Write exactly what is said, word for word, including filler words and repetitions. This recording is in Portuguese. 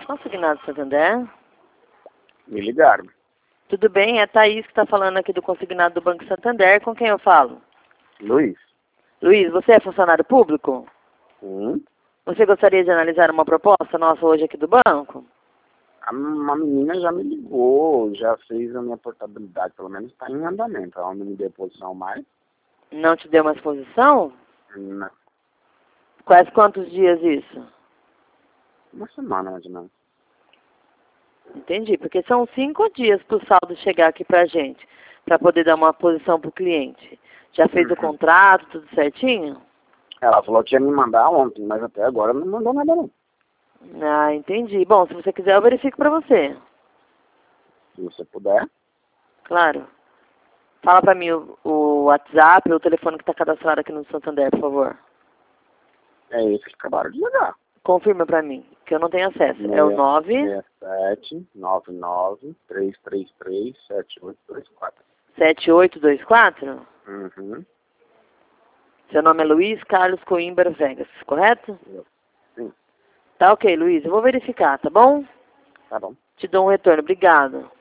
Consignado Santander. Me ligaram. Tudo bem? É a Thaís que está falando aqui do consignado do Banco Santander. Com quem eu falo? Luiz? Luiz, você é funcionário público? Sim. Você gostaria de analisar uma proposta nossa hoje aqui do banco? A, uma menina já me ligou, já fez a minha portabilidade, pelo menos está em andamento. Ela não me deu posição mais. Não te deu uma exposição? Não. Quais quantos dias isso? Uma semana, mais ou menos. Entendi, porque são cinco dias para o saldo chegar aqui para a gente, para poder dar uma posição para o cliente. Já fez Uhum. o contrato, tudo certinho? Ela falou que ia me mandar ontem, mas até agora não mandou nada não. Ah, entendi. Bom, se você quiser eu verifico para você. Se você puder. Claro. Fala para mim o, o WhatsApp ou o telefone que está cadastrado aqui no Santander, por favor. É esse que acabaram de ligar. Confirma para mim, que eu não tenho acesso. É o nove seis sete nove nove três três três sete oito dois quatro. sete oito dois quatro? Uhum. Seu nome é Luiz Carlos Coimbra Vegas, correto? Sim. Tá ok, Luiz. Eu vou verificar, tá bom? Tá bom. Te dou um retorno. Obrigado.